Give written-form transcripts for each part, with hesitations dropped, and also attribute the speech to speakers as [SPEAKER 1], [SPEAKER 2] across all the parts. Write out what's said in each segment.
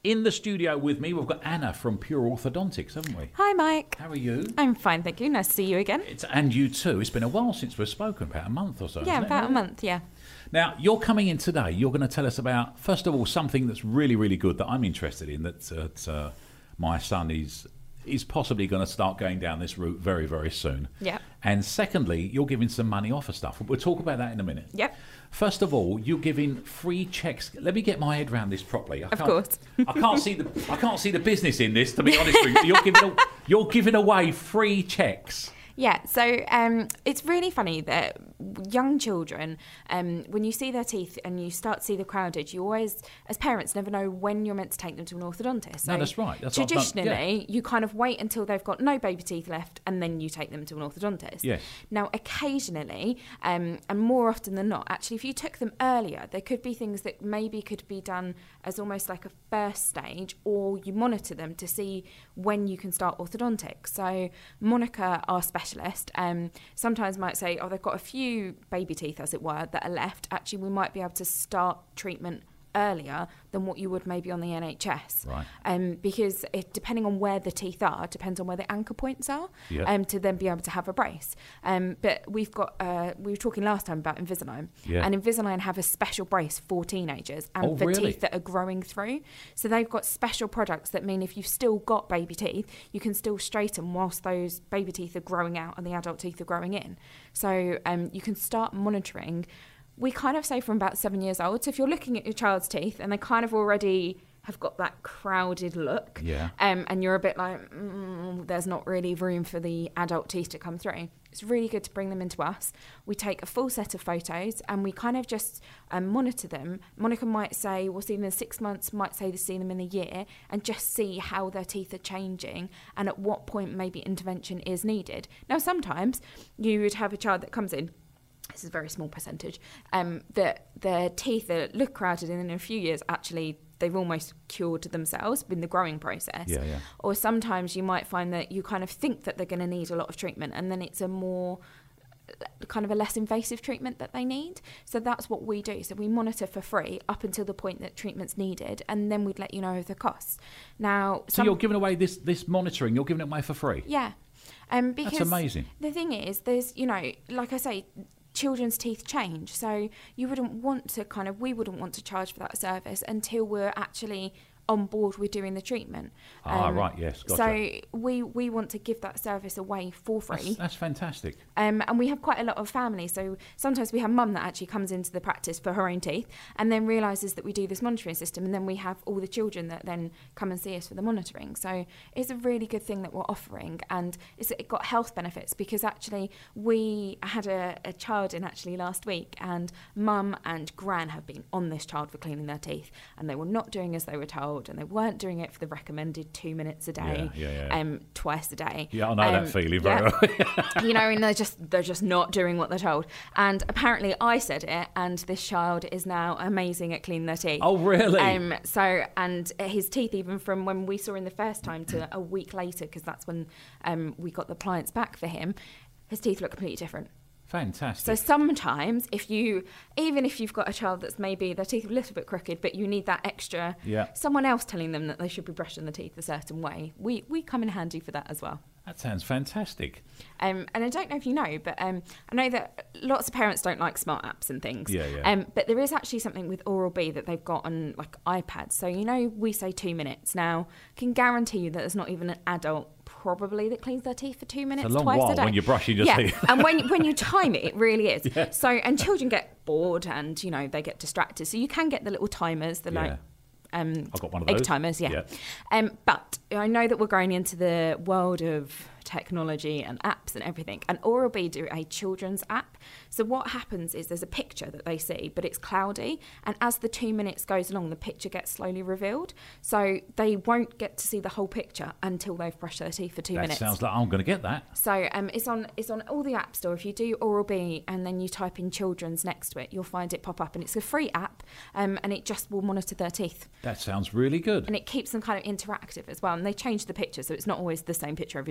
[SPEAKER 1] In the studio with me, we've got Anna from Pure Orthodontics, haven't we?
[SPEAKER 2] Hi, Mike.
[SPEAKER 1] How are you?
[SPEAKER 2] I'm fine, thank you. Nice to see you again.
[SPEAKER 1] And you too. It's been a while since we've spoken, about a month or so.
[SPEAKER 2] Yeah, about a month, yeah.
[SPEAKER 1] Now, you're coming in today. You're going to tell us about, first of all, something that's really, really good that I'm interested in, that my son is possibly going to start going down this route very, very soon.
[SPEAKER 2] Yeah.
[SPEAKER 1] And secondly, you're giving some money off of stuff. We'll talk about that in a minute.
[SPEAKER 2] Yep.
[SPEAKER 1] First of all, you're giving free checks. Let me get my head around this properly.
[SPEAKER 2] Of course.
[SPEAKER 1] I can't see the business in this, to be honest with you. You're giving away free checks.
[SPEAKER 2] Yeah, so it's really funny that young children, when you see their teeth and you start to see the crowded, you always, as parents, never know when you're meant to take them to an orthodontist. So
[SPEAKER 1] no, that's right.
[SPEAKER 2] traditionally, you kind of wait until they've got no baby teeth left and then you take them to an orthodontist.
[SPEAKER 1] Yes.
[SPEAKER 2] Now, occasionally, and more often than not, actually, if you took them earlier, there could be things that maybe could be done as almost like a first stage, or you monitor them to see when you can start orthodontics. So Monica, our specialist, sometimes might say, they've got a few baby teeth, as it were, that are left. Actually, we might be able to start treatment earlier than what you would maybe on the NHS.
[SPEAKER 1] Right.
[SPEAKER 2] Because depending on where the teeth are, depends on where the anchor points are, to then be able to have a brace. But we've got, we were talking last time about Invisalign, and Invisalign have a special brace for teenagers and for teeth that are growing through. So they've got special products that mean if you've still got baby teeth, you can still straighten whilst those baby teeth are growing out and the adult teeth are growing in. So you can start monitoring. We kind of say from about 7 years old. So if you're looking at your child's teeth and they kind of already have got that crowded look, and you're a bit like, there's not really room for the adult teeth to come through, it's really good to bring them into us. We take a full set of photos and we kind of just monitor them. Monica might say we'll see them in 6 months, might say to see them in a year, and just see how their teeth are changing and at what point maybe intervention is needed. Now, sometimes you would have a child that comes in, this is a very small percentage, that their teeth that look crowded and in a few years actually they've almost cured themselves in the growing process.
[SPEAKER 1] Yeah.
[SPEAKER 2] Or sometimes you might find that you kind of think that they're going to need a lot of treatment and then it's a more kind of a less invasive treatment that they need. So that's what we do. So we monitor for free up until the point that treatment's needed, and then we'd let you know of the costs. Now,
[SPEAKER 1] so you're giving away this monitoring, you're giving it away for free?
[SPEAKER 2] Yeah. Because
[SPEAKER 1] that's amazing.
[SPEAKER 2] The thing is, there's, like I say, children's teeth change, so we wouldn't want to charge for that service until we're actually on board with doing the treatment.
[SPEAKER 1] Right, yes, gotcha.
[SPEAKER 2] So we want to give that service away for free.
[SPEAKER 1] That's fantastic.
[SPEAKER 2] And we have quite a lot of families, so sometimes we have mum that actually comes into the practice for her own teeth and then realises that we do this monitoring system, and then we have all the children that then come and see us for the monitoring. So it's a really good thing that we're offering, and it got health benefits because actually we had a child in actually last week, and mum and gran have been on this child for cleaning their teeth, and they were not doing as they were told, and they weren't doing it for the recommended 2 minutes a day, twice a day.
[SPEAKER 1] Yeah, I know that feeling very well.
[SPEAKER 2] And they're just not doing what they're told. And apparently I said it, and this child is now amazing at cleaning their teeth.
[SPEAKER 1] Oh, really?
[SPEAKER 2] And his teeth, even from when we saw him the first time to a week later, because that's when we got the appliance back for him, his teeth look completely different.
[SPEAKER 1] Fantastic.
[SPEAKER 2] So sometimes even if you've got a child that's maybe their teeth are a little bit crooked, but you need that extra, someone else telling them that they should be brushing the teeth a certain way, we come in handy for that as well.
[SPEAKER 1] That sounds fantastic.
[SPEAKER 2] And I don't know if you know, but I know that lots of parents don't like smart apps and things.
[SPEAKER 1] Yeah.
[SPEAKER 2] But there is actually something with Oral-B that they've got on like iPads. So we say 2 minutes. Now, I can guarantee you that there's not even an adult probably that cleans their teeth for 2 minutes
[SPEAKER 1] it's a long
[SPEAKER 2] twice
[SPEAKER 1] while
[SPEAKER 2] a day.
[SPEAKER 1] When you're brushing your teeth.
[SPEAKER 2] And when you time it really is.
[SPEAKER 1] Yeah.
[SPEAKER 2] So, and children get bored and they get distracted. So you can get the little timers,
[SPEAKER 1] I've got one of those.
[SPEAKER 2] egg timers, but I know that we're going into the world of technology and apps and everything, and Oral-B do a children's app. So what happens is there's a picture that they see, but it's cloudy, and as the 2 minutes goes along, the picture gets slowly revealed, so they won't get to see the whole picture until they've brushed their teeth for 2 minutes.
[SPEAKER 1] That sounds like I'm going to get that.
[SPEAKER 2] So it's on all the app store. If you do Oral-B and then you type in children's next to it, you'll find it pop up, and it's a free app, and it just will monitor their teeth.
[SPEAKER 1] That sounds really good.
[SPEAKER 2] And it keeps them kind of interactive as well, and they change the picture, so it's not always the same picture every day, because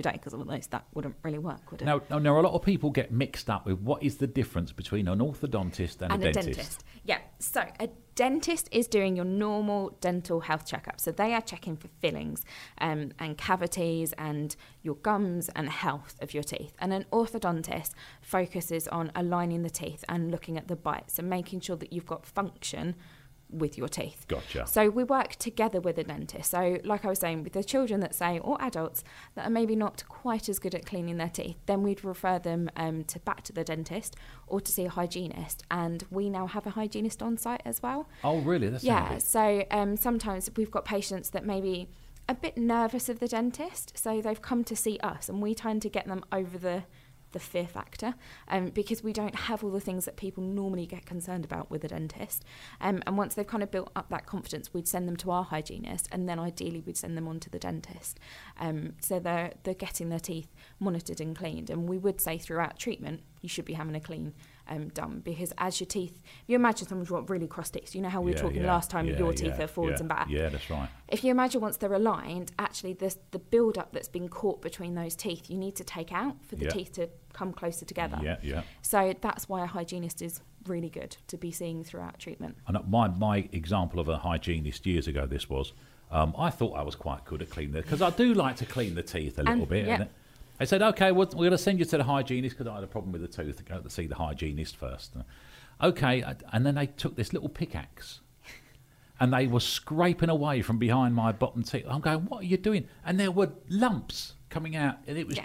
[SPEAKER 2] those, that wouldn't really work, would it?
[SPEAKER 1] Now, a lot of people get mixed up with what is the difference between an orthodontist and a dentist.
[SPEAKER 2] Yeah, so a dentist is doing your normal dental health checkup. So they are checking for fillings and cavities and your gums and health of your teeth. And an orthodontist focuses on aligning the teeth and looking at the bites and making sure that you've got function with your teeth.
[SPEAKER 1] Gotcha.
[SPEAKER 2] So we work together with a dentist. So like I was saying, with the children that say, or adults that are maybe not quite as good at cleaning their teeth, then we'd refer them back to the dentist or to see a hygienist. And we now have a hygienist on site as well.
[SPEAKER 1] Oh, really? That's
[SPEAKER 2] handy. So sometimes we've got patients that maybe a bit nervous of the dentist, so they've come to see us, and we tend to get them over the fear factor, because we don't have all the things that people normally get concerned about with a dentist. And once they've kind of built up that confidence, we'd send them to our hygienist, and then ideally we'd send them on to the dentist. So they're getting their teeth monitored and cleaned. And we would say throughout treatment, you should be having a clean done, because as your teeth, you imagine someone's got really cross teeth. You know how we were talking last time, your teeth are forwards and back.
[SPEAKER 1] Yeah, that's right.
[SPEAKER 2] If you imagine once they're aligned, actually the build up that's been caught between those teeth, you need to take out for the teeth to come closer together.
[SPEAKER 1] Yeah.
[SPEAKER 2] So that's why a hygienist is really good to be seeing throughout treatment.
[SPEAKER 1] And my example of a hygienist years ago, this was, I thought I was quite good at cleaning because I do like to clean the teeth a little bit.
[SPEAKER 2] Yeah.
[SPEAKER 1] I said, okay, we're going to send you to the hygienist because I had a problem with the tooth. Go to see the hygienist first. Okay, and then they took this little pickaxe and they were scraping away from behind my bottom teeth. I'm going, what are you doing? And there were lumps coming out, and it was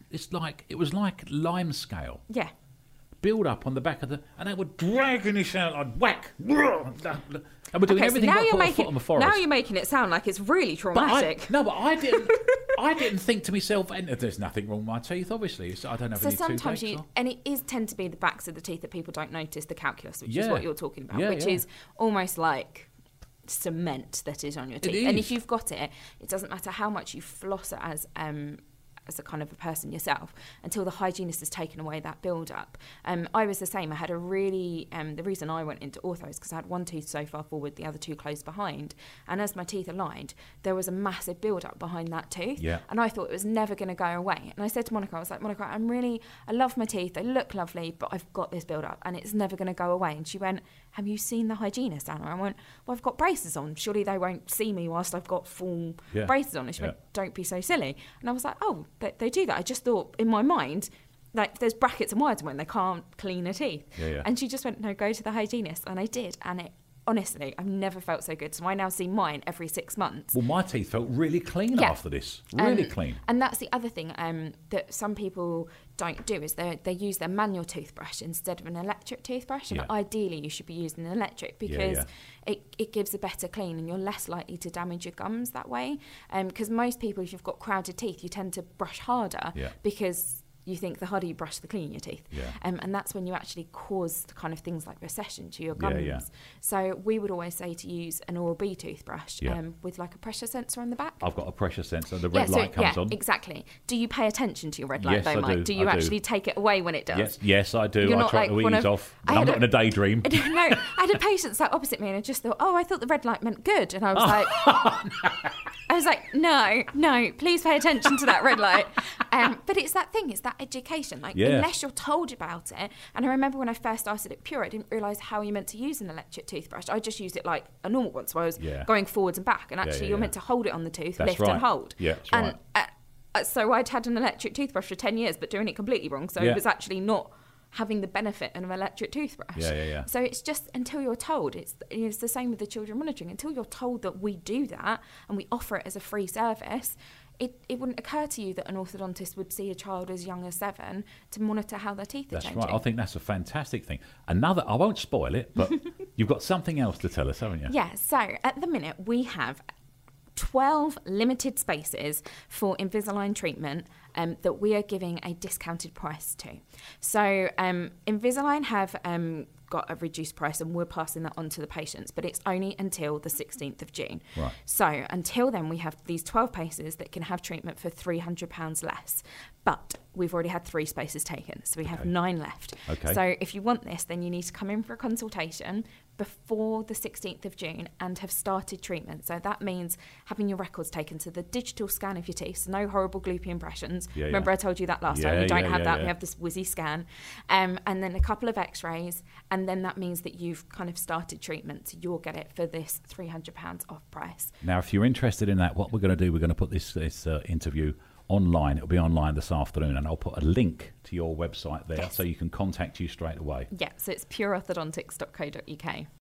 [SPEAKER 1] it was like lime scale.
[SPEAKER 2] Yeah.
[SPEAKER 1] Build up on the back of and they were dragging this out like whack. And we're doing everything but put a foot on the forest.
[SPEAKER 2] Now you're making it sound like it's really traumatic.
[SPEAKER 1] But I didn't think to myself, and there's nothing wrong with my teeth, obviously. So I don't have any
[SPEAKER 2] sometimes
[SPEAKER 1] toothaches.
[SPEAKER 2] And it is tend to be the backs of the teeth that people don't notice, the calculus, which is what you're talking about, which is almost like cement that is on your teeth. And if you've got it, it doesn't matter how much you floss it as a kind of a person yourself, until the hygienist has taken away that build-up. I was the same. I had a really... the reason I went into ortho is because I had one tooth so far forward, the other two close behind. And as my teeth aligned, there was a massive build-up behind that tooth.
[SPEAKER 1] Yeah.
[SPEAKER 2] And I thought it was never going to go away. And I said to Monica, I was like, Monica, I love my teeth. They look lovely, but I've got this build-up and it's never going to go away. And she went, have you seen the hygienist, Anna? I went, well, I've got braces on. Surely they won't see me whilst I've got full braces on. And she went, don't be so silly. And I was like, oh, they do that. I just thought in my mind, like, there's brackets and wires when they can't clean their teeth. And she just went, no, go to the hygienist. And I did. And it, honestly, I've never felt so good. So I now see mine every 6 months.
[SPEAKER 1] Well, my teeth felt really clean after this. Really clean.
[SPEAKER 2] And that's the other thing that some people don't do, is they use their manual toothbrush instead of an electric toothbrush. And ideally, you should be using an electric because it gives a better clean and you're less likely to damage your gums that way. Because most people, if you've got crowded teeth, you tend to brush harder because you think the harder you brush, the cleaner your teeth. And that's when you actually cause the kind of things like recession to your gums. So we would always say to use an Oral-B toothbrush with like a pressure sensor on the back.
[SPEAKER 1] I've got a pressure sensor. The red light comes on.
[SPEAKER 2] Exactly. Do you pay attention to your red light though, Mike?
[SPEAKER 1] Do
[SPEAKER 2] you actually take it away when it does?
[SPEAKER 1] Yes, I do. I try to ease off. I'm not in a daydream.
[SPEAKER 2] No, I had a patient sat opposite me and I just thought, I thought the red light meant good. And I was like, no, please pay attention to that red light. But it's that thing, it's that education. Like, unless you're told about it. And I remember when I first started at Pure, I didn't realise how you meant to use an electric toothbrush. I just used it like a normal one. So I was going forwards and back. And actually, you're meant to hold it on the tooth, lift and hold.
[SPEAKER 1] Yeah, that's right.
[SPEAKER 2] So I'd had an electric toothbrush for 10 years, but doing it completely wrong. So it was actually not having the benefit of an electric toothbrush. So it's just until you're told. It's the same with the children monitoring. Until you're told that we do that and we offer it as a free service, it wouldn't occur to you that an orthodontist would see a child as young as 7 to monitor how their teeth are changing.
[SPEAKER 1] That's right. I think that's a fantastic thing. I won't spoil it, but you've got something else to tell us, haven't you?
[SPEAKER 2] Yeah. So at the minute, we have 12 limited spaces for Invisalign treatment that we are giving a discounted price to. So Invisalign have got a reduced price and we're passing that on to the patients, but it's only until the 16th of June.
[SPEAKER 1] Right.
[SPEAKER 2] So until then, we have these 12 places that can have treatment for £300 less. But we've already had 3 spaces taken, so we have 9 left.
[SPEAKER 1] Okay.
[SPEAKER 2] So if you want this, then you need to come in for a consultation, before the 16th of June and have started treatment. So that means having your records taken, so the digital scan of your teeth, so no horrible gloopy impressions. Remember I told you that last time? We don't have that. We have this whizzy scan. And then a couple of x-rays, and then that means that you've kind of started treatment. So you'll get it for this £300 off price.
[SPEAKER 1] Now, if you're interested in that, what we're going to do, we're going to put this interview online. It'll be online this afternoon, and I'll put a link to your website there so you can contact you straight away.
[SPEAKER 2] Yeah, so it's pureorthodontics.co.uk.